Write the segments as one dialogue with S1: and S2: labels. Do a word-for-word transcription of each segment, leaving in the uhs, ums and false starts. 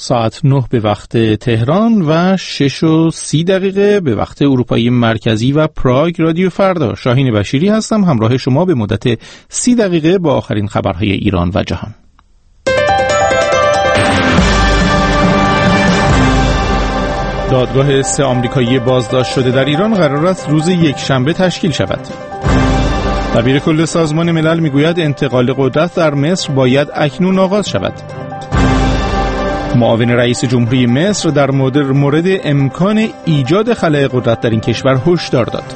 S1: ساعت نه به وقت تهران و شش و سی دقیقه به وقت اروپایی مرکزی و پراگ. رادیو فردا، شاهین بشیری هستم، همراه شما به مدت سی دقیقه با آخرین خبرهای ایران و جهان. دادگاه سه آمریکایی بازداشت شده در ایران قرار است روز یک شنبه تشکیل شود. دبیر کل سازمان ملل میگوید انتقال قدرت در مصر باید اکنون آغاز شود. معاون رئیس جمهوری مصر در مورد امکان ایجاد خلأ قدرت در این کشور هشدار داد.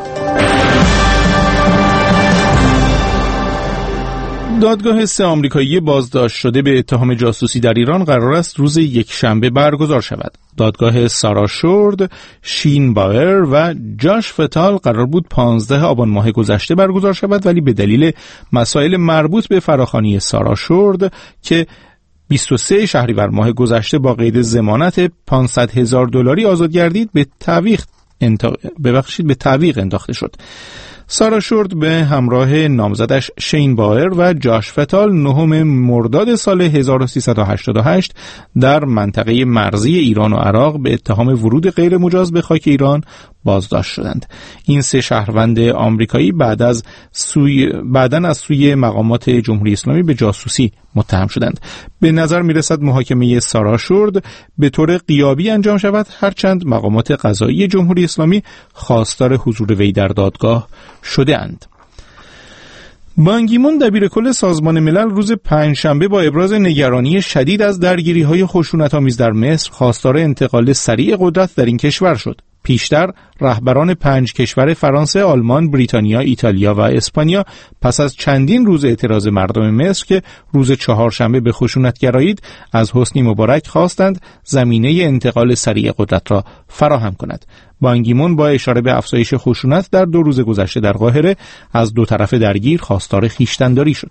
S1: دادگاه سه آمریکایی بازداشت شده به اتهام جاسوسی در ایران قرار است روز یک شنبه برگزار شود. دادگاه سارا شورد، شین باور و جاش فتال قرار بود پانزده آبان ماه گذشته برگزار شود، ولی به دلیل مسائل مربوط به فراخوانی سارا شورد که بیست و سه شهریور ماه گذشته با قید ضمانت پانصد هزار دلاری آزاد گردید، به تعویق انتا... ببخشید به تعویق انداخته شد. سارا شورد به همراه نامزدش شین بایر و جاش فتال نهم مرداد سال هزار و سیصد و هشتاد و هشت در منطقه مرزی ایران و عراق به اتهام ورود غیر مجاز به خاک ایران بازداشت شدند. این سه شهروند آمریکایی بعد از سوی بعداً از سوی مقامات جمهوری اسلامی به جاسوسی متهم شدند. به نظر میرسد محاکمه سارا شورد به طور غیابی انجام شود، هرچند مقامات قضایی جمهوری اسلامی خواستار حضور وی در دادگاه شده اند. بان کی مون دبیر کل سازمان ملل روز پنجشنبه با ابراز نگرانی شدید از درگیری‌های خشونت‌آمیز در مصر خواستار انتقال سریع قدرت در این کشور شد. پیشتر رهبران پنج کشور فرانسه، آلمان، بریتانیا، ایتالیا و اسپانیا پس از چندین روز اعتراض مردم مصر که روز چهارشنبه به خشونت گرایید از حسنی مبارک خواستند زمینه انتقال سریع قدرت را فراهم کند. بان کی مون با اشاره به افزایش خشونت در دو روز گذشته در قاهره از دو طرف درگیر خواستار خویشتن‌داری شد.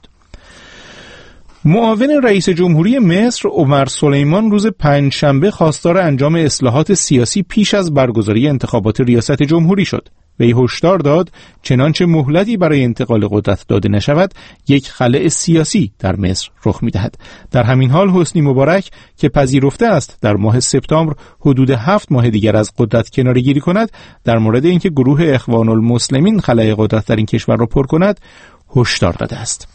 S1: معاون رئیس جمهوری مصر عمر سلیمان روز پنجشنبه خواستار انجام اصلاحات سیاسی پیش از برگزاری انتخابات ریاست جمهوری شد. وی هشدار داد چنانچه مهلتی برای انتقال قدرت داده نشود، یک خلأ سیاسی در مصر رخ می‌دهد. در همین حال حسنی مبارک که پذیرفته است در ماه سپتامبر حدود هفت ماه دیگر از قدرت کناره‌گیری کند، در مورد اینکه گروه اخوان المسلمین خلأ قدرت در این کشور را پر کند هشدار داده است.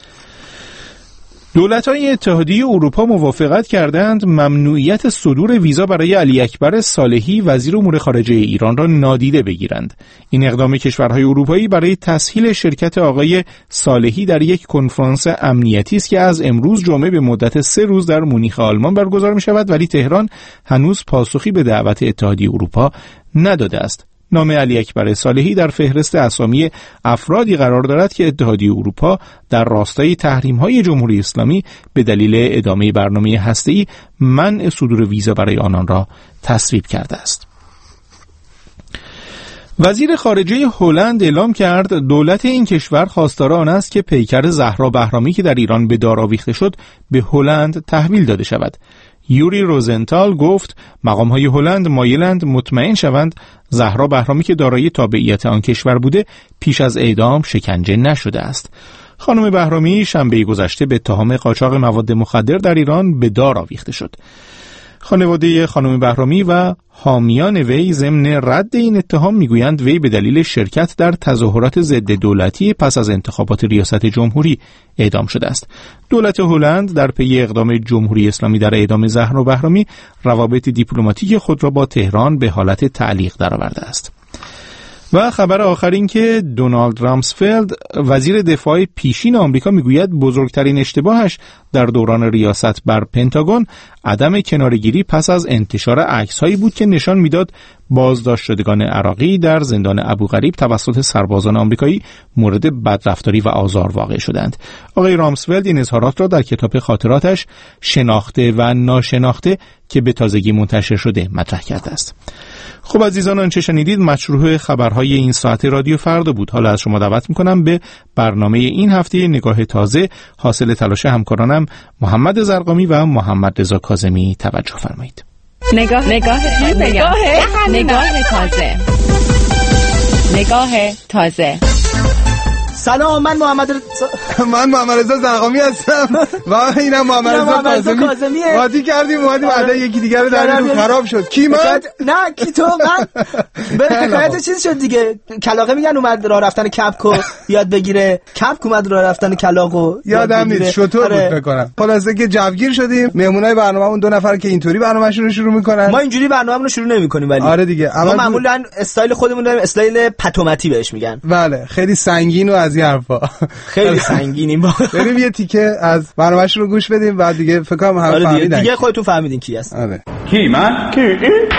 S1: دولت‌های اتحادیه اروپا موافقت کردند ممنوعیت صدور ویزا برای علی اکبر صالحی وزیر امور خارجه ایران را نادیده بگیرند. این اقدام کشورهای اروپایی برای تسهیل شرکت آقای صالحی در یک کنفرانس امنیتی است که از امروز جمعه به مدت سه روز در مونیخ آلمان برگزار می‌شود، ولی تهران هنوز پاسخی به دعوت اتحادیه اروپا نداده است. نام علی اکبر صالحی در فهرست اسامی افرادی قرار دارد که اتحادیه اروپا در راستای تحریم‌های جمهوری اسلامی به دلیل ادامه برنامه هسته‌ای منع صدور ویزا برای آنان را تصویب کرده است. وزیر خارجه هلند اعلام کرد دولت این کشور خواستار آن است که پیکر زهرا بهرامی که در ایران به دار آویخته شد به هلند تحویل داده شود. یوری روزنتال گفت مقام‌های هلند مایلند مطمئن شوند زهرا بهرامی که دارای تابعیت آن کشور بوده پیش از اعدام شکنجه نشده است. خانم بهرامی شنبه گذشته به اتهام قاچاق مواد مخدر در ایران به دار آویخته شد. خانواده خانم بهرامی و حامیان وی ضمن رد این اتهام میگویند وی به دلیل شرکت در تظاهرات ضد دولتی پس از انتخابات ریاست جمهوری اعدام شده است. دولت هلند در پی اقدام جمهوری اسلامی در اعدام زهرا بهرامی روابط دیپلماتیک خود را با تهران به حالت تعلیق درآورده است. و خبر آخر این که دونالد رامسفلد وزیر دفاع پیشین آمریکا میگوید بزرگترین اشتباهش در دوران ریاست بر پنتاگون عدم کناره‌گیری پس از انتشار عکس‌هایی بود که نشان میداد بازداشت شدگان عراقی در زندان ابوغریب توسط سربازان آمریکایی مورد بدرفتاری و آزار واقع شدند. آقای رامسفلد این اظهارات را در کتاب خاطراتش شناخته و ناشناخته که به تازگی منتشر شده مطرح کرده است. خب عزیزان، آنچه شنیدید مشروع خبرهای این ساعت رادیو فردا بود. حالا از شما دعوت میکنم به برنامه این هفته نگاه تازه حاصل تلاش همکارانم محمد زرقامی و محمد رضا کاظمی توجه فرمایید.
S2: نگاه نگاه تازه نگاه نگاه تازه نگاه تازه
S3: سلام، من محمد
S4: من محمد رضا زرقامی هستم و اینم محمد رضا کاظمی. قاطی کردیم اومدیم بعد یکی دیگه رو در خراب شد. کی من؟
S3: نه کی تو؟ من به حکایت چیز شد دیگه. کلاغه میگن اومد راه رفتن کپکو یاد بگیره، کپک اومد راه رفتن کلاغو
S4: یادم نیست شطور بود بکنم. خلاصه که جوگیر شدیم. مهمونای برنامه‌مون دو نفر که اینطوری برنامه‌شون رو شروع میکنن.
S3: ما اینجوری برنامه‌مون رو شروع نمی‌کنیم ولی
S4: آره دیگه.
S3: ما معمولا استایل خودمون داریم، استایل پتومتی بهش میگن.
S4: بله خیلی سنگین و از این حرفا.
S3: خیلی سنگینیم.
S4: بریم یه تیکه از برنامه‌شون رو گوش بدیم بعد دیگه فکر کنم همه فهمیدن.
S3: دیگه خودتون فهمیدین کی هست.
S4: آره.
S5: کی من؟ کی؟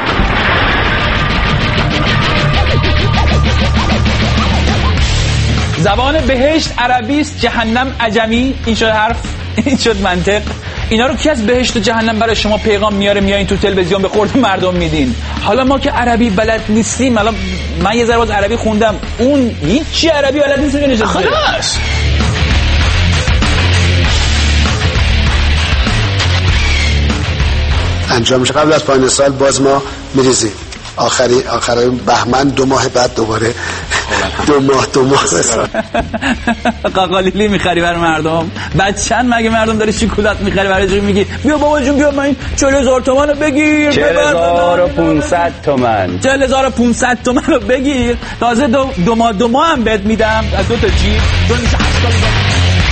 S5: زبان بهشت عربی است، جهنم عجمی. این شد حرف، این شد منطق. اینا رو کی از بهشت و جهنم برای شما پیغام میاره میایین تو تلویزیون به خورد مردم میدین؟ حالا ما که عربی بلد نیستیم، حالا من یه ذره از عربی خوندم، اون هیچ عربی بلد نیست. نشه خلاص
S6: انجام میشه. قبل از پایان سال باز ما میریزیم آخری آخری بهمن دو ماه بعد دوباره دو ماه دو ماه
S5: قاقالیلی میخری برای مردم. بعد چند مگه مردم داره شکلات میخری برای جون میگی بیا بابا جون بیا من چهل هزار تومان رو بگیر،
S7: چهل هزار و پونصد تومان
S5: چهل هزار و پونصد تومان رو بگیر، تازه دو, دو ماه دو ماه هم بهت میدم از دو تا جیب دو میشه هشتاد هزار.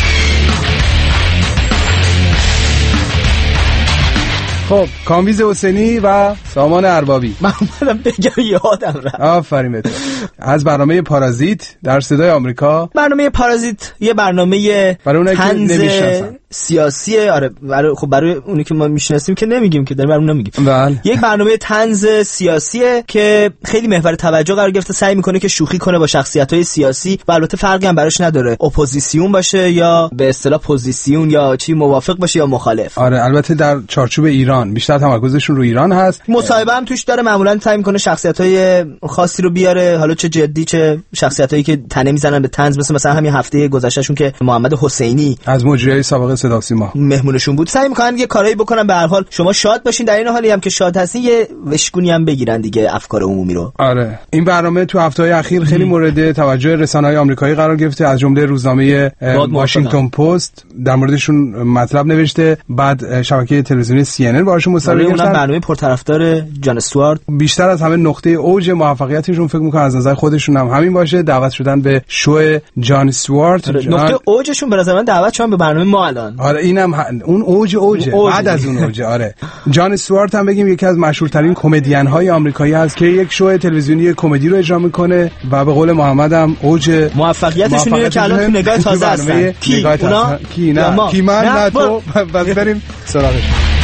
S4: خب کامبیز حسینی و سامان اربابی.
S3: من اومدم بگم یادم رفت.
S4: آفرین بهت. از برنامه پارازیت در صدای آمریکا.
S3: برنامه پارازیت یه برنامه طنز سیاسیه. آره برای خب برای اونی که ما میشناسیم که نمیگیم که در برنامه نمیگیم.
S4: بله.
S3: یک برنامه طنز سیاسیه که خیلی محور توجه قرار گرفته، سعی میکنه که شوخی کنه با شخصیت‌های سیاسی و البته فرقی هم براش نداره اپوزیسیون باشه یا به اصطلاح پوزیسیون یا چی موافق باشه یا مخالف.
S4: آره البته در چارچوب ایران بیشتر تمرکزشون رو ایران هست.
S3: مصاحبه هم توش داره، معمولا سعی میکنه شخصیت‌های خاصی رو بیاره، حالا چه جدی چه شخصیتایی که تنه میزنن به طنز، مثل مثلا همین هفته گذشتهشون که محمد حسینی
S4: از مجریای سابق صدا و سیما
S3: مهمونشون بود. سعی میکنن یه کارایی بکنن به هر حال شما شاد باشین، در این حالی هم که شاد هستین یه وشگونی هم بگیرن دیگه افکار عمومی رو.
S4: آره این برنامه تو هفته‌های اخیر خیلی مورد توجه رسانه‌های آمریکایی قرار گرفته، از جمله روزنامه واشنگتن پست در موردشون مطلب نوشته، بعد شبکه تلویزیونی سی ان ان باهاشون مصاحبه کردن.
S3: برنامه پرطرفدار جان استوارت.
S4: بیشتر از همه نقطه اوج موفقیتشون فکر می‌کنم از نظر خودشون هم همین باشه، دعوت شدن به شو جان استوارت.
S3: آره. نقطه اوجشون به نظر من دعوت شدن به برنامه ما الان.
S4: آره اینم ه... اون اوج اوجه اوج بعد از اون اوج. آره جان استوارت هم بگیم یکی از مشهورترین کمدین های آمریکایی هست که یک شو تلویزیونی کمدی رو اجرا میکنه و به قول محمد هم اوج
S3: موفقیتشون اینه که الان تو نگاه تازه هستن. کی اونا؟
S4: کی نه کی من نه تو. بس بریم سراغش.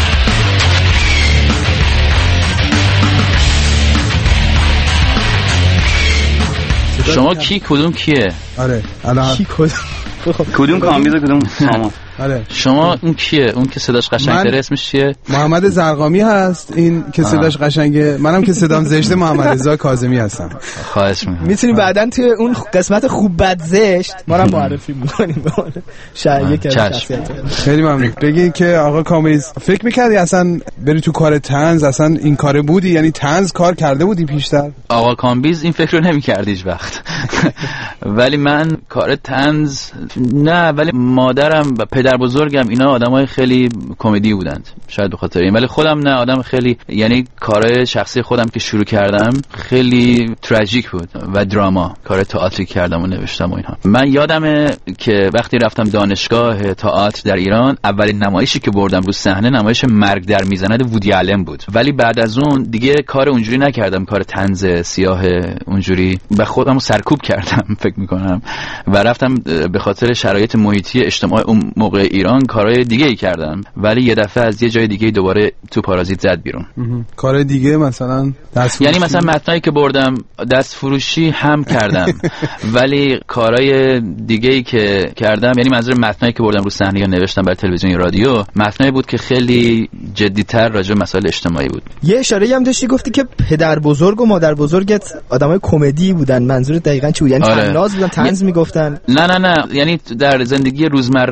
S5: شما کی کدوم کیه؟
S4: آره الان
S3: کی کدوم
S7: کدوم کامبیز کدوم سامان؟
S4: آره
S5: شما اون کیه؟ اون که صداش قشنگه اسمش چیه؟
S4: محمد زرقامی هست. این که صداش قشنگه، منم که صدام زشته محمد رضا کاظمی هستم.
S5: خواهش می‌کنم.
S3: میتونی بعداً توی اون قسمت خوب بد زشت ما رو معرفی می‌کنیم به اون شایعه شخصیت.
S4: خیلی ممنون. بگین که آقا کامیز فکر می‌کردی اصلا بری تو کار طنز، اصلا این کاره بودی؟ یعنی طنز کار کرده بودی پیشتر؟
S5: آقا کامبیز این فکر رو نمی‌کرد هیچ وقت. ولی من کار طنز نه، ولی مادرم و پدر بزرگم اینا آدمای خیلی کمدی بودند، شاید به خاطر این. ولی خودم نه، آدم خیلی، یعنی کارهای شخصی خودم که شروع کردم خیلی تراژیک بود و دراما، کار تئاتری کردم و نوشتم و اینها. من یادمه که وقتی رفتم دانشگاه تئاتر در ایران، اولین نمایشی که بردم رو صحنه نمایش مرگ در میزند وودی آلن بود. ولی بعد از اون دیگه کار اونجوری نکردم، کار طنز سیاه اونجوری، و خودمو سرکوب کردم فکر میکنم و رفتم به خاطر شرایط محیطی اجتماعی اون موقع ایران کارهای دیگه ای کردم. ولی یه دفعه از یه جای دیگه دوباره تو پارازیت زد بیرون.
S4: کار دیگه مثلا دست
S5: یعنی مثلا متنایی که بردم دست فروشی هم کردم ولی کارهای دیگه ای که کردم، یعنی منظور متنایی که بردم رو صحنه یا نوشتم برای تلویزیون یا رادیو، متنایی بود که خیلی جدی‌تر راجع به مسائل اجتماعی بود.
S3: یه اشاره‌ای هم داشتی گفتی که پدر بزرگ و مادر بزرگت آدمای کمدی بودن، منظور دقیقاً چی بود؟ یعنی
S5: آره.
S3: طناز بودن، طنز میگفتن؟
S5: نه نه نه، یعنی در زندگی روزمره وقتی صحبت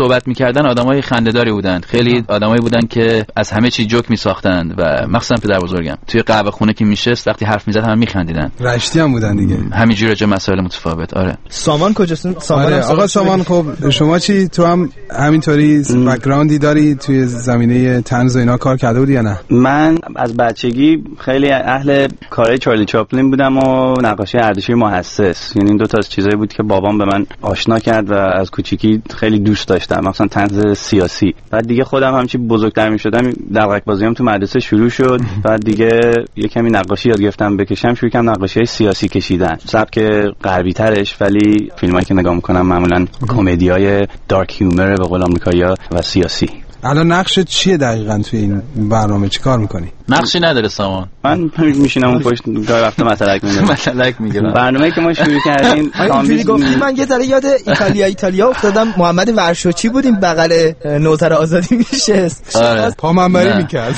S5: صحبت میکردن آدمای خنده‌داری بودن، خیلی آدمایی بودن که از همه چی جوک میساختن و مخصوصا پدر بزرگم توی قهوه خونه که میشست وقتی حرف میزد همه میخندیدن.
S4: رشتی هم بودن دیگه.
S5: همینجوری راجع مسائل متفاوت. آره.
S3: سامان کجاست؟ سامان
S4: آره. آقا سامان، خب شما چی تو هم همینطوری بک‌گراندی داری توی زمینه طنز و اینا کار کرده بودی یا نه؟
S7: من از بچگی خیلی اهل کارهای چارلی چاپلین بودم و نقاشی اردشیر محسس. یعنی این دو تا از چیزایی بود که بابام به من آشنا کرد و از کوچیکی خیلی دوست داشتم، مثلا طنز سیاسی. بعد دیگه خودم همچی بزرگتر می‌شدم دلقک بازیام تو مدرسه شروع شد. بعد دیگه یه کمی نقاشی یاد گرفتم بکشم، شروع کردم نقاشی سیاسی کشیدن. سبک غربی ترش، ولی فیلمایی که نگاه می‌کنم معمولاً کمدیای دارک هیومر به قول آمریکایی‌ها و سیاسی.
S4: الان نقشت چیه دقیقاً توی این برنامه؟ چی کار میکنی؟
S5: نقشی نداره سامان.
S7: من میشینم اون پشت گاهی وقتا مطلق میگم.
S5: مطلق میگم.
S7: برنامه‌ای که ما شروع کردیم
S3: اینجوری گفتی من یه ذره یاد ایتالیا ایتالیا افتادم. محمد ورشوچی بودیم بغل نوتر آزادی میشست.
S5: آره.
S4: پامنبری میکرد.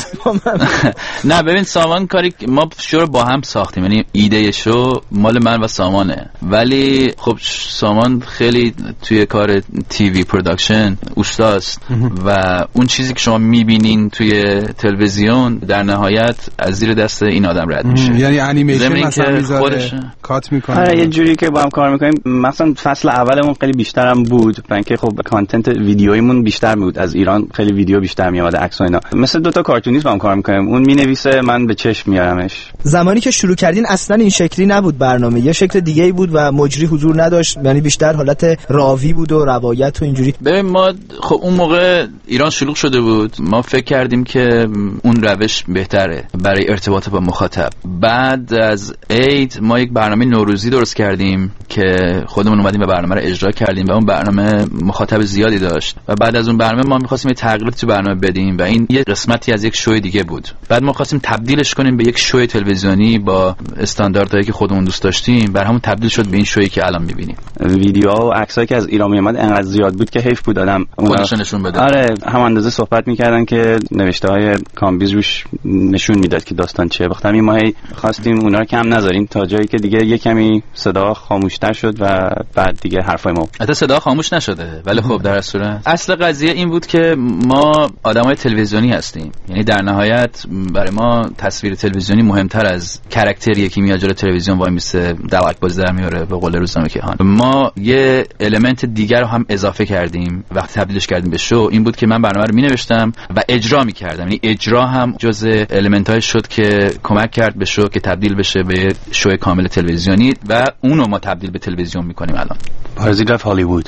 S5: نه ببین سامان کاری ما شو رو با هم ساختیم، یعنی ایده شو مال من و سامانه، ولی خب سامان خیلی توی کار تیوی پروداکشن استادست و اون چیزی که شما میبینین توی تلویزیون در نهایت از زیر دست این آدم رد میشه.
S4: یعنی انیمیشن مثلا میذاره کات میکنه.
S7: آره یه جوری که با هم کار میکنیم. مثلا فصل اولمون خیلی بیشترم بود، اینکه خب کانتنت ویدیویمون بیشتر بود، از ایران خیلی ویدیو بیشتر میاد، عکس و اینا. مثل دو تا کارتونیست با هم کار میکنیم، اون مینویسه من به چشم میارمش.
S3: زمانی که شروع کردین اصلا این شکلی نبود برنامه، یه شکل دیگه‌ای بود و مجری حضور نداشت، یعنی بیشتر حالت راوی بود و روایت و اینجوری.
S5: ببین ما خب اون موقع ایران شلوغ شده بود، ما فکر کردیم که اون روش بهتره برای ارتباط با مخاطب. بعد از عید ما یک برنامه نوروزی درست کردیم که خودمون اومدیم و برنامه رو اجرا کردیم و اون برنامه مخاطب زیادی داشت و بعد از اون برنامه ما می‌خواستیم یه تغییراتی تو برنامه بدیم و این یه قسمتی از یک شوی دیگه بود. بعد ما خواستیم تبدیلش کنیم به یک شوی تلویزیونی با استانداردهایی که خودمون دوست داشتیم، بر همون تبدیل شد به این شویی که الان می‌بینیم.
S7: ویدیوها و عکسایی که از ایران میومد انقدر زیاد بود که حیف بود آدم
S5: خودش نشون بده.
S7: آره هم اندازه صحبت می‌کردن که نوشته‌های کامبیز روش نشون میداد که داستان چیه. وقتی همین ما خواستیم اونا رو کم نذاریم تا جایی که دیگه یه کمی صدا خاموش‌تر شد و بعد دیگه حرفای ما
S5: البته صدا خاموش نشده، ولی خب در صورت اصل قضیه این بود که ما آدمای تلویزیونی هستیم، یعنی در نهایت برای ما تصویر تلویزیونی مهمتر از کاراکتریه که میاد جلوی تلویزیون وای میسه دلق بازی در میاره به قول روزنامه کیهان. ما یه المنت دیگر رو هم اضافه کردیم وقتی تبدیلش کردیم به شو، این بود که من برنامه رو مینوشتم و اجرا میکردم، یعنی اجرا هم جزء المنت‌های شد که کمک کرد به شو که تبدیل بشه به شو کامل تلویزیونی و اونو ما تبدیل به تلویزیون میکنیم الان.
S7: پارازیت رفت هالیوود.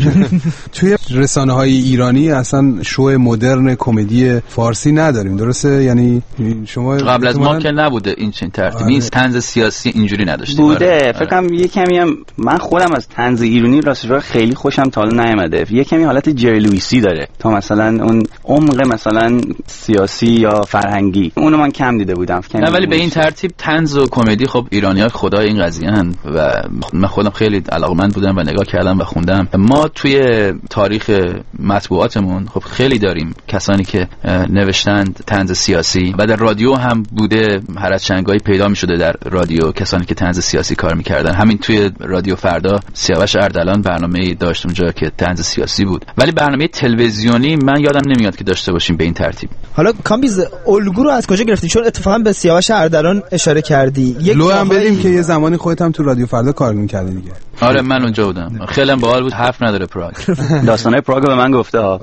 S4: توی رسانه‌های ایرانی اصلا شو مدرن کمدی فارسی نداریم، درسته؟ یعنی شما
S5: قبل از ما که نبوده این چنین ترتیبی، این طنز سیاسی اینجوری نداشتیم.
S7: بوده فکر کنم یه کمی هم من خودم از طنز ایرانی راستش خیلی خوشم تا حالا نیومده. یه کمی حالت جری لوئیسی داره تا مثلا اون عمق مثلا سیاسی یا فرهنگی، اونو من کم دیده بودم.
S5: نه ولی به این ترتیب طنز و کمدی خب ایرانی‌ها خدای این قضیه ان و من خودم خیلی علاقه‌مند بودم و نگاه کردم و خوندم. ما توی تاریخ مطبوعاتمون خب خیلی داریم کسانی که نوشتند طنز سیاسی و در رادیو هم بوده، هر از چنگایی پیدا می‌شده در رادیو کسانی که طنز سیاسی کار می‌کردن. همین توی رادیو فردا سیاوش اردلان برنامه‌ای داشت اونجا که طنز سیاسی بود، ولی برنامه تلویزیونی من یادم نمیاد که داشته باشیم به این ترتیب.
S3: حالا کامبیز الگو رو از کجا گرفتی؟ چون اتفاقا به سیاوش اردلان اشاره کردی.
S4: یک لو هم بدیم که یه زمانی خودت هم تو رادیو فردا کار می‌کردی دیگه.
S5: آره من اونجا بودم، خیلی باحال بود، حرف نداره پراگ.
S7: داستانای پراگ به من گفته ها.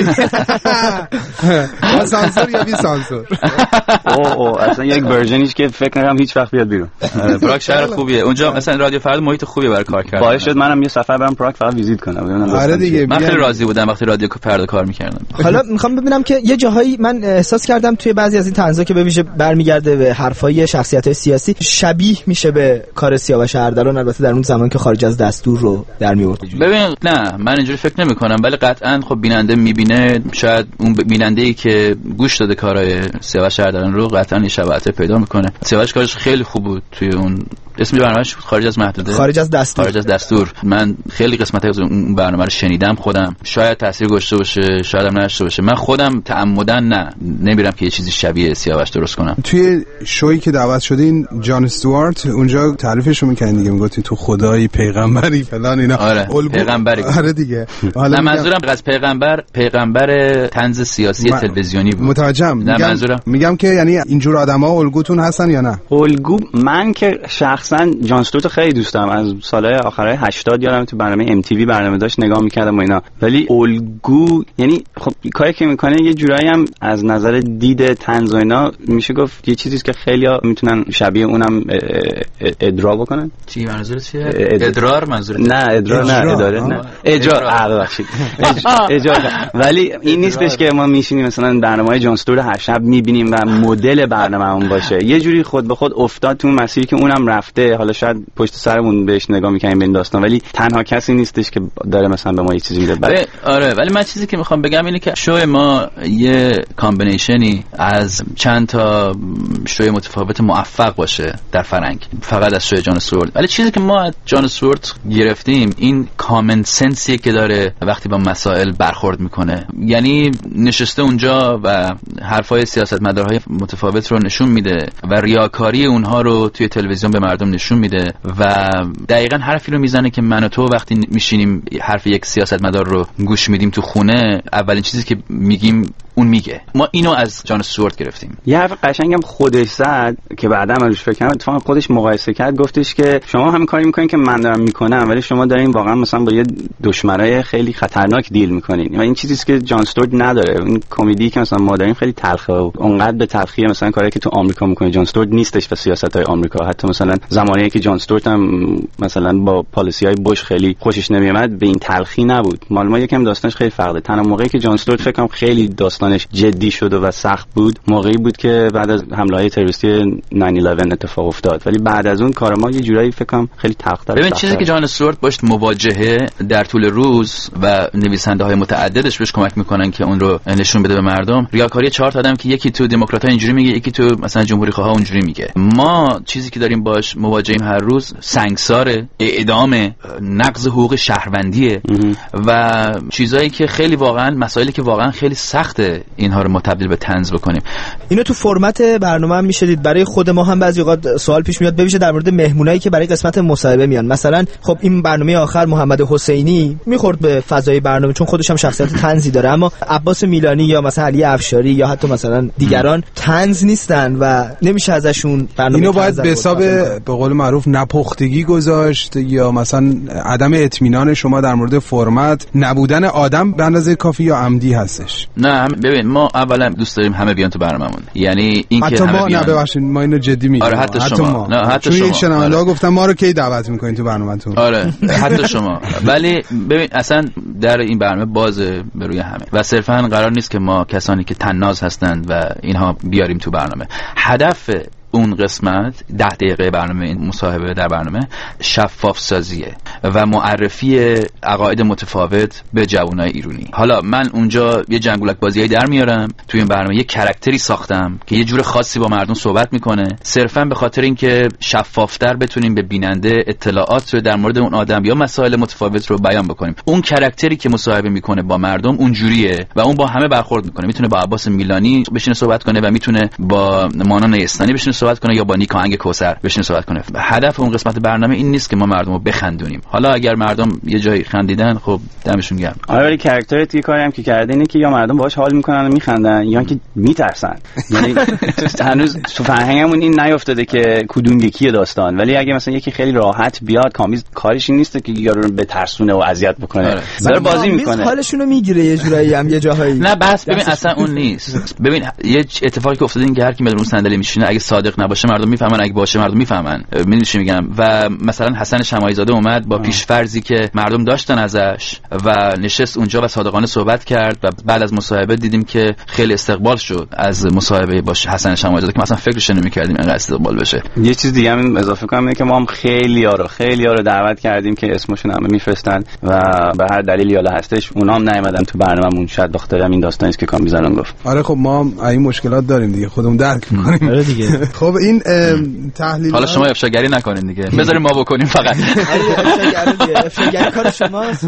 S4: سانسور یا بی سانسور.
S7: اوه اوه اصلا یک ورژنیش که فکر نکنم هیچ وقت بیاد بیرون.
S5: پراگ شهر خوبیه، اونجا مثلا رادیو فردا محیط خوبیه برای کار کردن.
S7: باعث شد منم یه سفر برم پراگ فقط ویزیت کنم.
S4: آره دیگه
S5: من خیلی راضی بودم وقتی رادیو فردا کار می‌کردم.
S3: حالا می‌خوام ببینم که یه جاهایی من احساس کردم توی بعضی از این طنزا که به ویژه برمیگرده به حرفای شخصیت‌های سیاسی شبیه میشه به کار سیاوش اردلان، البته در اون زمان که خارج از دستور رو در می‌آورد.
S5: ببین نه من اینجوری فکر نمی‌کنم، ولی قطعاً خب بیننده می‌بینه، شاید اون بیننده‌ای که گوش داده کارهای سیاوش اردلان رو قطعاً این شباهت پیدا می‌کنه. سیاوش کارش خیلی خوب بود توی اون اسم برنامه‌اش خارج از محدوده،
S3: خارج از دستور،
S5: خارج از دستور. من خیلی قسمت‌های از اون برنامه رو شنیدم خودم، شاید تاثیر گذاشته باشه، شاید هم نذاشته باشه. من خودم تعمداً نه نمیرم که یه چیزی شبیه سیاوش درست کنم.
S4: توی شویی که دعوت شدین جان استوارت اونجا تعریفش می‌کردین دیگه، میگفتین تو خدایی پیغمبری فلان اینا.
S5: آره الگو... پیغمبری.
S4: آره دیگه.
S5: حالا نه منظورم از پیغمبر پیغمبر طنز سیاسی من... تلویزیونی بود.
S4: متوجهم.
S5: نه
S4: میگم...
S5: منظورم
S4: میگم که یعنی اینجور آدما الگوتون هستن یا نه؟
S7: الگو من که شخصا جان استوارت خیلی دوست دارم، از سالهای آخرای هشتاد یادم تو برنامه ام تی وی برنامه داشت نگاه می‌کردم و اینا. ولی الگو یعنی خب کاری که میکنه یه جورایی هم از نظر دید طنز و اینا میشه گفت یه چیزیه که خیلی‌ها میتونن شبیه اونم ادرا بکنن.
S5: چی منظورت چیه؟ ادرار منظورت؟
S7: نه ادرار نه اداره نه اجرا عقل بخشید اجرا. ولی این نیستش که ما میشینیم مثلا برنامه‌های جان استوارت هر شب میبینیم و مدل برنامه‌مون باشه. یه جوری خود به خود افتاد تو مسیری که اونم رفته، حالا شاید پشت سرمون بهش نگاه می‌کنیم به این داستان، ولی تنها کسی نیستش که داره مثلا به ما یه چیزی میده.
S5: بله آره، ولی من چیزی که میخوام بگم اینه که شو ما یه کامبینیشنی از چند تا شوی متفاوت موفق باشه در فرنگ، فقط از شوی جان استوارت. ولی چیزی که ما از جان استوارت گرفتیم این کامن سنسیه که داره وقتی با مسائل برخورد میکنه، یعنی نشسته اونجا و حرفای سیاستمدارهای متفاوت رو نشون میده و ریاکاری اونها رو توی تلویزیون به مردم نشون میده و دقیقاً حرفی رو میزنه که من و تو وقتی میشینیم حرف یک سیاستمدار رو گوش میدیم تو خونه، اولین چیزی که میگیم اون میگه. ما اینو از جان استوارت گرفتیم.
S7: یه حرف قشنگم خودش زد که بعدا من روش فکر کردم، اتفاقا خودش مقایسه کرد، گفتش که شما همین کاری میکنین که من دارم میکنم ولی شما دارین واقعا مثلا با یه دشمنای خیلی خطرناک دیل میکنین و این چیزیه که جان استوارت نداره. این کمدی که مثلا ما داریم خیلی تلخه و اونقدر به تلخی مثلا کاری که تو آمریکا میکنه جان استوارت نیستش و سیاست‌های آمریکا. حتی مثلا زمانی که جان استوارت هم مثلا با پالیسی‌های بوش خیلی خوشش نمیومد به این تلخی نبود. مال ما یکم داستانش خیلی فرقه. تنها موقعی که جان استوارت فکر کنم خیلی داستانش جدی شد و سخت بود موقعی بود که بعد از حمله‌های تروریستی ناین الیون اتفاق افتاد، ولی بعد از اون کار ما یه جورایی فکر کنم خیلی تلخ‌تر.
S5: ببین چیزی که جان استوارت باش مواجهه در طول روز و نویسنده‌های متعددش بهش کمک میکنن که اون رو نشون بده به مردم، ریاکاری چهار تا آدم که یکی تو دموکرات‌ها اینجوری میگه، یکی تو مثلا جمهوری‌خواها اونجوری میگه. ما چیزی که داریم باش مواجهیم هر روز سنگسار، اعدام، نقض حقوق شهروندیه و چیزایی که خیلی واقعا مسائلی که واقعا خیلی سخته اینها رو ما تبدیل به طنز بکنیم.
S3: اینو تو فرمت برنامه هم میشه دید. برای خود ما هم بعضی اوقات سوال پیش میاد ببیشه در مورد مهمونایی که برای قسمت مصاحبه میان. مثلا خب این برنامه آخر محمد حسینی میخورد به فضای برنامه چون خودش هم شخصیت طنزی داره، اما عباس میلانی یا مثلا علی افشاری یا حتی مثلا دیگران طنز نیستن و نمیشه ازشون برنامه.
S4: اینو باید به حساب به قول معروف نپختگی گذاشت یا مثلا عدم اطمینان شما در مورد فرمت، نبودن آدم به اندازه کافی یا عمدی هستش؟
S5: نه ببین ما اولا دوست داریم همه بیان تو برنامه‌مون، یعنی این که همه
S4: ما
S5: بیان.
S4: نه ببخشید ما اینو جدی میگیم.
S5: آره حتی, حتی شما. نه حتی
S4: شما.
S5: شما.
S4: شنونده ها گفتن ما رو کی دعوت میکنین تو برنامه‌تون؟
S5: آره حتی شما. ولی ببین اصلا در این برنامه بازه به روی همه و صرفا قرار نیست که ما کسانی که طناز هستند و اینها بیاریم تو برنامه. هدف اون قسمت ده دقیقه برنامه، این مصاحبه در برنامه شفاف سازیه و معرفی عقاید متفاوت به جوانای ایرانی. حالا من اونجا یه جنگولک بازیایی در میارم توی این برنامه، یه کاراکتری ساختم که یه جور خاصی با مردم صحبت میکنه، صرفا به خاطر اینکه شفافتر بتونیم به بیننده اطلاعات رو در مورد اون آدم یا مسائل متفاوت رو بیان بکنیم. اون کاراکتری که مصاحبه میکنه با مردم اونجوریه و اون با همه برخورد میکنه. میتونه با عباس میلانی بشینه صحبت کنه و میتونه با مانا نیستانی بشینه صحبت کنه یا با نیک آهنگ کوثر بشینه صحبت کنه. هدف اون قسمت برنامه این نیست که ما مردم رو بخندونیم. حالا اگر مردم یه جایی خندیدن خب دمشون گرم.
S7: آره ولی کاراکتر توی کاری هم که کرده اینه که یا مردم باهاش حال میکنن و میخندن یا که میترسن. یعنی هنوز تو فرهنگمون این نیافتاده که کدوم یکی داستان، ولی اگه مثلا یکی خیلی راحت بیاد کامیز کارش این نیست که یارو رو بترسونه و اذیت بکنه. داره بازی میکنه.
S3: حالشونو میگیره یه جورایی هم یه جاهایی.
S5: نه بس ببین اصلا اون نیست. ببین یه اتفاقی که افتاده این که هر کی بدون صندلی میشینه اگه صادق نباشه مردم میفهمن، اگه باشه مردم میفهمن. میدونی چی میگم؟ و مثلا حسن شماعی زاده اومد با پیشفرضی که مردم داشتن ازش و نشست اونجا و صادقانه صحبت کرد و بعد از مصاحبه دیدیم که خیلی استقبال شد از مصاحبه با حسن شماعی زاده که مثلا فکرش نمی‌کردیم اینقدر استقبال بشه.
S7: یه چیز دیگه هم اضافه کنم اینه که ما هم خیلی ها رو خیلی ها رو دعوت کردیم که اسمشون همه میفرستن و به هر دلیلی حالا هستش اونا هم نیومدن تو برنامه‌مون، شاید بخاطر همین داستانی که کامیز الان گفت.
S4: آره خب ما هم این مشکلات داریم دیگه، خودمون درک می‌کنیم.
S3: آره دیگه.
S4: خب این تحلیل
S5: حالا شما افشاگری نکنین دیگه، بذاریم ما بکنیم فقط.
S3: افشاگری کار شماست.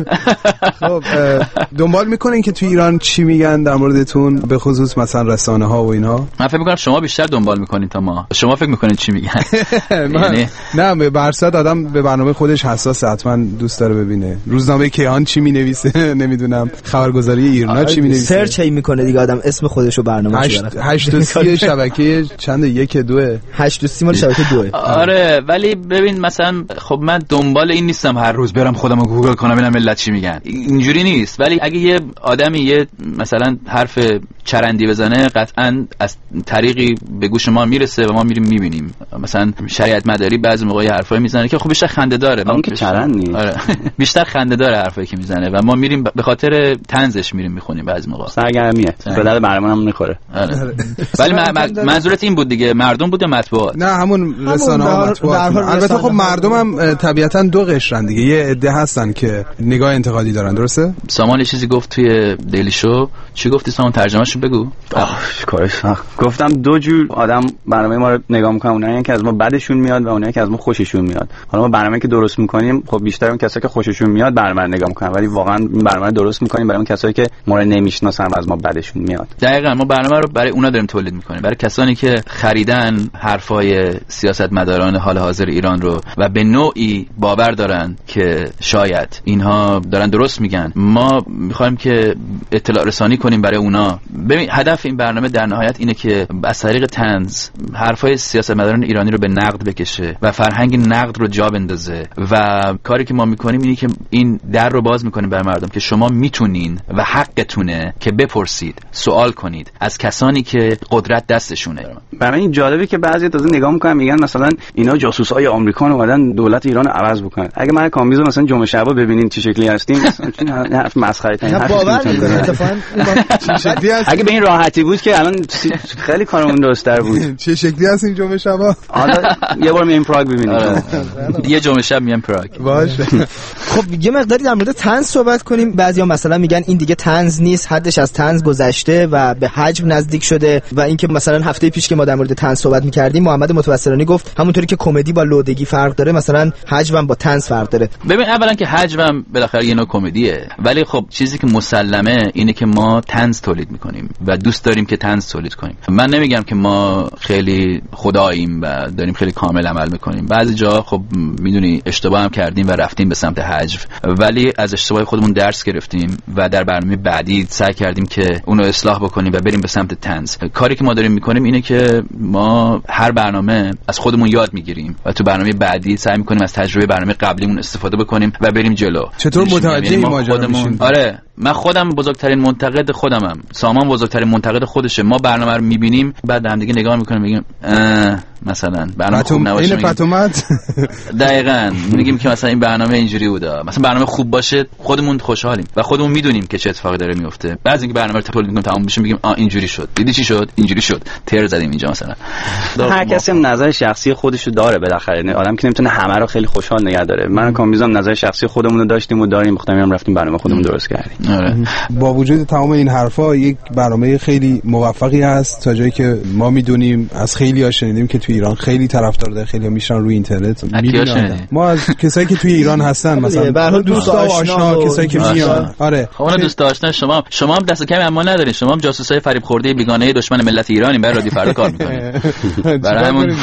S4: خب دنبال میکنین که تو ایران چی میگن در موردتون، به خصوص مثلا رسانه ها و اینها؟
S5: من فکر میکنم شما بیشتر دنبال میکنین تا ما. شما فکر میکنین چی میگن؟
S4: یعنی نه به برصد آدم به برنامه خودش حساس، حتما دوست داره ببینه روزنامه کیهان چی مینویسه، نمیدونم خبرگزاری ایرنا چی مینویسه،
S3: سرچ هی میکنه دیگه آدم اسم خودش و برنامه چی داره.
S4: هشت و سی شبکه چند یک دوه
S3: هشت و سی مال شبکه دوه.
S5: آره ولی ببین مثلا خب من دنبال این نیستم هر روز برم خودمو گوگل کنم ببینم ملت چی میگن، اینجوری نیست. ولی اگه یه آدمی یه مثلا حرف چرندی بزنه قطعا از طریقی به گوش ما میرسه و ما میریم میبینیم. مثلا شریعت مداری بعضی موقع حرفایی میزنه که خب بیشتر خنده داره،
S7: اون که چرند نیست.
S5: آره بیشتر خنده داره حرفایی که میزنه و ما میریم به خاطر طنزش میریم میخونیم بعضی موقع.
S7: سرگرمیه به درد برنامه‌مون میخوره.
S5: آره ولی منظورت این بود دیگه، مردم بود یا مطبوعات؟
S4: نه همون رسانه ها مطبوعات. البته خب مردم هم طبیعتا دو قشرن دیگه، یه عده هستن که نگاه انتقادی دارن. درسته؟
S5: سامان یه چیزی گفت توی دیلی شو، چی گفتی سامان؟ ترجمه‌شو بگو.
S7: کارش گفتم دو جور آدم برنامه ما رو نگاه میکنن، اونایی که از ما بدشون میاد و اونایی که از ما خوششون میاد. حالا ما برنامه‌ای که درست میکنیم خب بیشتر اون کسایی که خوششون میاد برنامه رو نگاه میکنن، ولی واقعا این برنامه درست میکنیم برای اون کسایی که ما رو نمیشناسن و از ما بدشون میاد.
S5: دقیقاً ما برنامه رو برای اونا داریم تولید میکنیم، برای کسانی که خریدن حرفای سیاستمداران حال حاضر ایران رو و به نوعی باور دارن که شاید اینها دارن درست میگن. ما میخوایم که اطلاع رسانی کنیم برای اونا. ببین هدف این برنامه در نهایت اینه که از طریق طنز حرفای سیاستمداران ایرانی رو به نقد بکشه و فرهنگ نقد رو جا بندازه و کاری که ما میکنیم اینه که این در رو باز میکنیم برای مردم که شما میتونین و حقتونه که بپرسید، سوال کنید از کسانی که قدرت دستشونه.
S7: برای این جالبه که بعضی تازه نگاه میکنن میگن مثلا اینا جاسوسای آمریکا اومدن دولت ایران رو عوض بکنن. اگه من کامیز مثلا جمعه شبا ببینین چه شکلی هستیم، حرف مسخره ترین حرف اگه به این راحتی بود که الان خیلی کارمون درست‌تر بود.
S4: چه شکلی هست این جمعه شبا؟
S7: حالا یه بار میایم پراگ ببینیم.
S5: یه جمعه شب میایم پراگ.
S4: باشه.
S3: خب یه مقداری در مورد طنز صحبت کنیم. بعضیا مثلا میگن این دیگه طنز نیست، حدش از طنز گذشته و به حجم نزدیک شده و اینکه مثلا هفته پیش که ما در مورد طنز صحبت می‌کردیم محمد متوسلانی گفت همونطوری که کمدی با لودگی فرق داره مثلا حجم با طنز فرق داره.
S5: ببین اولا که حجم بالاخره یه نوع کمدیه، ولی خب چیزی که مسلمه اینه که ما طنز تولید می‌کنیم و دوست داریم که طنز تولید کنیم. من نمیگم که ما خیلی خداییم و داریم خیلی کامل عمل می‌کنیم. بعضی جا خب میدونی اشتباه هم کردیم و رفتیم به سمت حجم، ولی از اشتباه خودمون درس گرفتیم و در برنامه بعدی سعی کردیم که اونو اصلاح بکنیم و بریم به سمت طنز. کاری که ما داریم می‌کنیم اینه که ما هر برنامه از خودمون یاد می‌گیریم و تو برنامه بعدی سعی می‌کنیم از تجربه برنامه قبلیمون استفاده بکنیم و بریم جلو.
S4: چطور متوجه این ماجرا میشین؟
S5: آره من خودم بزرگترین منتقد خودمم، سامان بزرگترین منتقد خودشه. ما برنامه رو می‌بینیم بعد هم دیگه نگاه می‌کنیم میگیم مثلا برنامه خوب نباشه،
S4: این پتومت
S5: دقیقاً میگیم که مثلا این برنامه اینجوری بوده. مثلا برنامه خوب باشه خودمون خوشحالیم و خودمون میدونیم که چه اتفاقی داره میفته. بعضی اینکه برنامه رو تولید می‌کنیم تمام میشه میگیم آ اینجوری شد، دیدی چی شد، اینجوری شد، تر زدیم اینجا مثلا.
S7: هر کسی هم نظر شخصی خودشو داره بالاخره، آدم که نمیتونه همه رو خیلی خوشحال نگه داره. من کامیزم نظر شخصی خودمون رو داشتیم و داریم، مختمیم رفتیم برنامه خودمون درست کردیم.
S5: آره.
S4: با وجود تمام این حرفا یک برنامه خیلی موفقی هست تا جایی که ما میدونیم. از خیلی‌ها شنیدیم که تو ایران خیلی طرفدار داره، خیلی‌ها میشن روی اینترنت میبینن. ما از کسایی که توی ایران هستن مثلا به هر حال دوستا و آشنا کسایی که میان. آره
S5: خب اون دوست آشنا شما شما هم دست کمی اما ندارین، شما هم جاسوسای فریب خورده بیگانه دشمن ملت ایرانی برای رادیو فردا کار میکنین. برای همون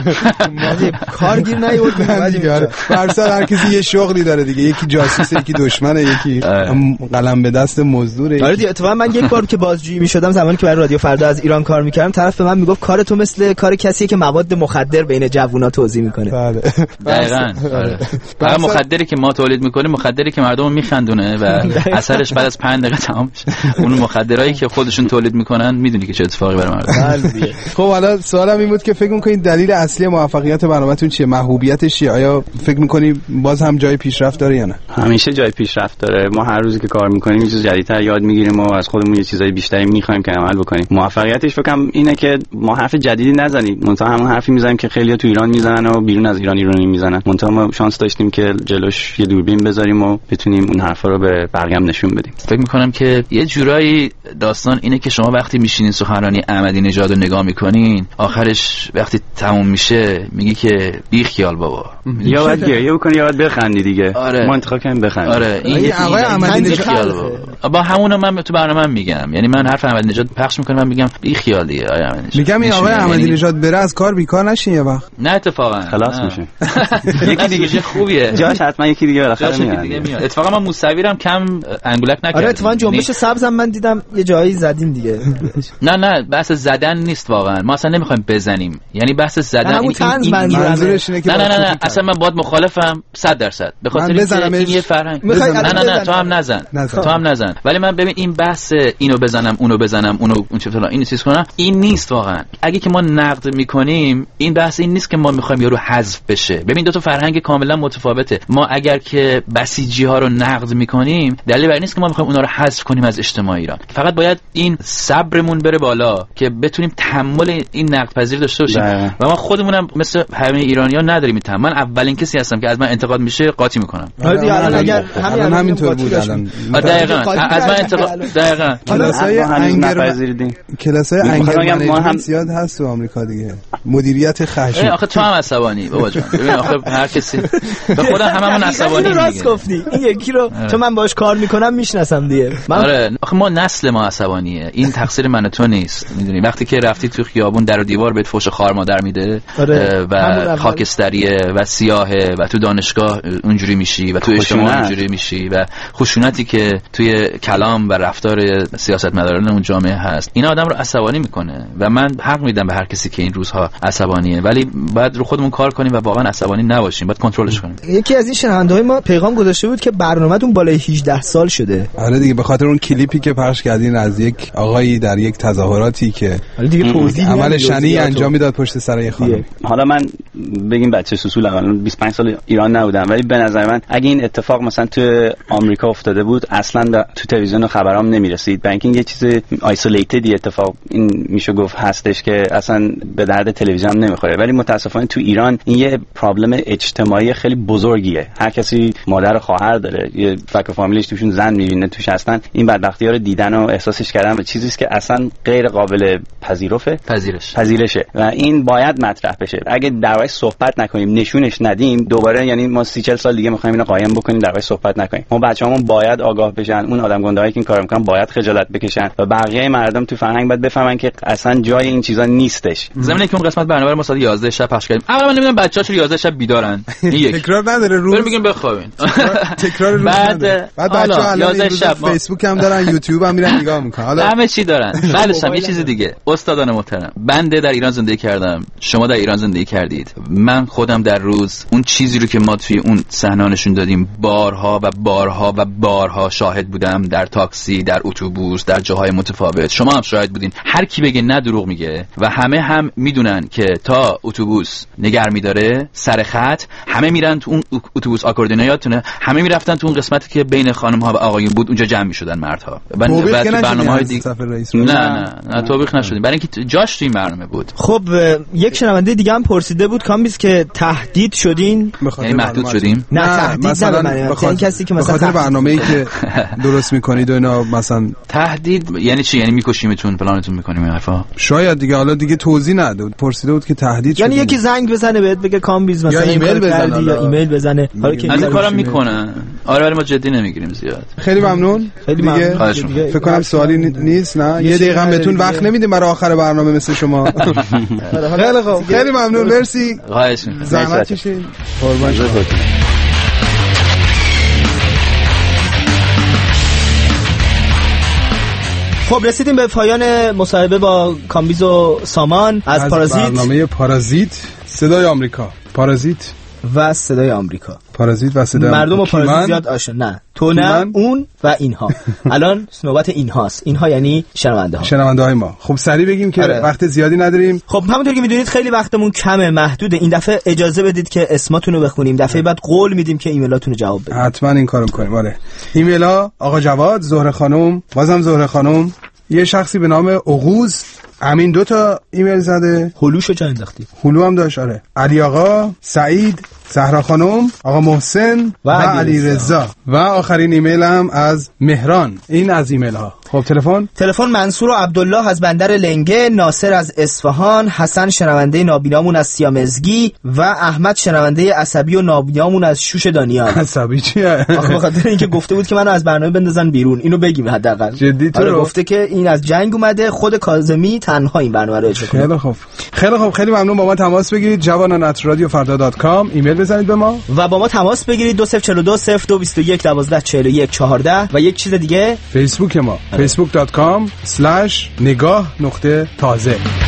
S3: کارگیر نیوردیم
S4: دیگه. برسر هر کسی یه شغلی داره دیگه، یکی جاسوسه، یکی دشمنه، یکی قلم به دست مزدوره.
S3: آره دیگه. اتفاقا من یک بار که بازجویی میشدم زمانی که برای رادیو فردا از ایران کار میکردم، طرف به من میگفت کار تو مثل کار کسیه که مواد مخدر بین جوونا توزیع میکنه.
S4: بله
S5: دقیقاً. آره مخدری که ما تولید میکنیم مخدری که مردمو میخندونه و اثرش بعد از پنج دقیقه تمام میشه. اون مخدرایی که خودشون تولید میکنن میدونی که چه اتفاقی برای مردم.
S4: خب حالا سوالم این بود که فکر میکنید دلیل اصلی موفقیت برنامه‌تون چیه؟ محبوبیتش چیه؟ آیا فکر میکنی باز هم جای پیشرفت داره یا نه؟
S7: همیشه جای پیشرفت داره. ما هر روزی که کار میکنیم یه چیز جدیدتر یاد میگیریم و از خودمون یه چیزای بیشتری میخوایم که عمل بکنیم. موفقیتش فکر کنم اینه که ما حرف جدیدی نزنیم، منتها همون حرفی میزنیم که خیلی‌ها تو ایران میزنن و بیرون از ایران ایرانی میزنن. منتها ما شانس داشتیم که جلوش یه دوربین بذاریم و بتونیم اون حرفا رو به بقیه نشون بدیم.
S5: فکر می‌کنم که یه جورایی داستان اینه که شما وقتی میشینین سخنرانی احمدی نژاد رو نگاه میکنین، آخرش وقتی تموم میشه میگی که بی خیال بابا،
S7: یا باید گریه بکنی یا باید بخندی دیگه.
S5: آره.
S7: ما انتخاب کردیم بخندیم.
S5: آره این
S4: آقای احمدی نژاد
S5: با همون من تو برنامه میگم، یعنی من حرف احمدی نژاد پخش میکنم، من میگم بی خیال دیگه آقای احمدی نژاد.
S4: میگم این آقای احمدی نژاد بره از کار بیکار نشین یه وقت.
S5: نه اتفاقا
S7: خلاص میشه.
S5: یکی دیگه خوبیه.
S7: جاش حتما یکی دیگه بالاخره
S5: میاد. اتفاقا من موسویرم کم انگولک نکردم.
S3: آره اتفاقا جنبش سبزم من دیدم یه جایی زدیم دیگه.
S5: نه نه بحث زدن نیست واقعا، ما اصلا نمیخوایم بزنیم، یعنی بحث زدن
S3: این این
S4: منظورش اینه که
S5: نه نه نه اصلا من باید مخالفم صد درصد به خاطر اینکه این یه فرهنگ. نه نه نه تو هم نزن تو هم نزن. ولی من ببین این بحث اینو بزنم اونو بزنم اونو اون چه فلان این چیز کنم این نیست واقعا. اگه که ما نقد میکنیم این بحث این نیست که ما میخوایم یارو حذف بشه. ببین دو تا فرهنگ کاملا متفاوته. ما اگر که بسیجی ها رو نقد میکنیم دلیل بر این نیست که ما میخوایم اونا رو حذف کنیم از اجتماع ایران. فقط باید این صبرمون بره بالا که بتونیم تحمل این نقد پذیر داشته باشیم و ما خودمونم مثل همه ایرانی‌ها نداریم این تحمل. من اولین کسی هستم که از من انتقاد میشه قاطی میکنم.
S3: اگر همین
S4: همینطور بود الان
S5: دقیقاً از من انتقاد دقیقاً
S4: کلاسای انگر کلاسای انگر ما هم زیاد هست تو آمریکا دیگه. مدیریت خشم.
S5: آخه تو هم عصبانی بابا جان. ببین آخه هر کسی به خودم هممون عصبانی میگه.
S3: راست گفتی. این یکی رو چون من باهاش کار میکنم میشناسم دیگه.
S5: آره آخه ما نسل ما عصبانیه. این تقصیر من تو نیست. میدونی وقتی که رفتی تو خیابون در و دیوار بهت فوش خار مادر میده و خاکستریه و سیاهه و تو دانشگاه اونجوری میشی و تو اجتماع اونجوری میشی و خشونتی که توی کلام و رفتار سیاستمداران اون جامعه هست اینا آدم رو عصبانی میکنه و من حق میدم به هر کسی که این روزها عصبانیه، ولی باید رو خودمون کار کنیم و واقعا عصبانی نباشیم، باید کنترلش کنیم.
S3: یکی از این شنونده‌های ما پیغام گذاشته بود که برنامه‌تون بالای هجده سال شده.
S4: آره دیگه به خاطر اون کلیپی که پخش کردین از یک آقایی در یک تظاهراتی که
S3: دیگه توضیح
S4: عمل شنی انجام میداد پشت سر یه خانم.
S7: حالا من بگیم بچه سوسول الان بیست و پنج سال ایران نبودم، ولی به نظر من اگه این اتفاق مثلا تو آمریکا افتاده بود اصلا تو تلویزیون و خبرام نمیرسید. بانکینگ یه چیز آیسولیتدی اتفاق این میشه گفت هستش که اصلا به درد تلویزیون نمیخوره، ولی متاسفانه تو ایران این یه پرابلم اجتماعی خیلی بزرگیه. هر کسی مادر و خواهر داره، یه فک فامیلش توشون زن میبینه توش هستن. این بدبختی‌ها رو دیدن و احساسش کردن و چیزی است که اصلا غیر قابل پذیرفه
S5: پذیرش
S7: پذیرشه و این باید مطرح بشه. اگه دربارش صحبت نکنیم نشونش ندیم دوباره، یعنی ما سی چهل سال دیگه می‌خوایم اینو قایم بکنیم دربارش صحبت نکنیم. ما بچه‌هامون باید آگاه بشن، اون آدم گنده‌هایی که این کارو می‌کنن باید خجالت بکشن و بقیه مردم تو فرهنگ باید بفهمن که اصلا جای این چیزا نیستش.
S5: زمینه که اون قسمت برنامه رو ما ساعت یازده شب پخش کردیم. اولا من نمیدونم بچه‌ها چرا یازده شب بیدارن. این یک
S4: تکرار نداره روز.
S5: بریم میگیم بخوابین.
S4: تکرار روز.
S5: بعد
S4: بعد بچه‌ها الان شب فیسبوک هم دارن، یوتیوب هم میرن نگاه میکنن. حالا
S5: همه چی دارن. بعدش هم یه چیز دیگه. استادان محترم، بنده در ایران زندگی کردم، شما در ایران زندگی کردید. من خودم در روز اون چیزی رو که ما توی اون صحنه نشون دادیم بارها و بارها و بارها شاهد بودم، در تاکسی، در اتوبوس، در جاهای متفاوت. شما هم شاهد بودین. هر کی بگه نه دروغ میگه و همه هم میدونن که تا اتوبوس نگر میداره سر خط همه میرن تو اون اتوبوس آکوردیون یادتونه همه میرفتن تو اون قسمتی که بین خانم ها و آقایون بود اونجا جمع میشدن مردها. بعد برنامه‌های دیگه نه نه نه توبیخ نشدیم برای اینکه جاش تو این برنامه بود.
S3: خب یک شنونده دیگه هم پرسیده بود کامبیز که تهدید شدین،
S5: یعنی محدود شدیم؟
S3: نه تهدید مثلا به کسی که مثلا
S4: خاطر برنامه‌ای که درست میکنید و اینا مثلا
S5: تهدید یعنی چی؟ یعنی میکشیمتون پلانتون میکنیم این حرفا؟
S4: شاید دیگه. حالا دیگه توضیح نده. پرسیده بود که تهدید
S3: یعنی یکی زنگ بزنه بهت بگه کامبیز مثلا
S4: یا ایمیل بزنه
S3: یا ایمیل بزنه.
S5: حالا که از این کارا میکنن. آره ولی ما جدی نمیگیریم زیاد.
S4: خیلی ممنون.
S3: خیلی
S4: ممنون. فکر کنم سوالی نیست. نه یه دقیقه هم بهتون وقت نمیدیم برای آخر برنامه مثل شما. خیلی خوب. خیلی ممنون. مرسی.
S5: خواهش می‌کنم.
S4: زحمت کشید. قربان شما.
S3: خب رسیدیم به پایان مصاحبه با کامبیز و سامان از, از پارازیت،
S4: برنامه پارازیت، صدای آمریکا. پارازیت
S3: و صدای آمریکا.
S4: پارازیت و صدای
S3: مردم با پارازیت زیاد آشنا. نه تو نه اون و اینها. الان نوبت اینهاست. اینها یعنی شنونده ها.
S4: شنونده های ما. خب سریع بگیم که آره. وقت زیادی نداریم.
S3: خب همونطور که میدونید خیلی وقتمون کمه، محدوده. این دفعه اجازه بدید که اسماتون رو بخونیم. دفعه بعد قول میدیم که ایمیلاتون رو جواب بدید.
S4: حتما این کارو کنیم. آره. ایمیلا: آقا جواد، زهره خانم، بازم زهره خانم، یه شخصی به نام اوغوز امین دو تا ایمیل زده.
S3: هلوشو چه انداختی؟
S4: هلو هم داشت. آره. علی آقا، سعید، زهرا خانم، آقا محسن و, و علی رضا. و آخرین ایمیل هم از مهران. این از ایمیل ها. خب تلفن
S3: تلفن منصور و عبدالله از بندر لنگه، ناصر از اصفهان، حسن شنونده نابینامون از سیامزگی و احمد شنونده عصبی و نابینامون از شوش دانیال.
S4: عصبی چیه؟
S3: آخه به خاطر اینکه گفته بود که منو از برنامه بندازن بیرون. اینو بگیم حداقل.
S4: جدی تو
S3: آره گفته که این از جنگ اومده، خود کاظمی تنها این برنامه رو اجرا کنه.
S4: خیلی خوب. خیلی خوب. خیلی ممنون. با ما تماس بگیرید جوانان ات رادیو فردا دات کام، ایمیل بزنید به ما
S3: و با ما تماس بگیرید دو صفر چهار دو صفر دو دو یک یک یک چهار یک چهارده. و یک چیز دیگه،
S4: فیسبوک ما فیسبوک دات کام اسلش نگاه نقطه تازه.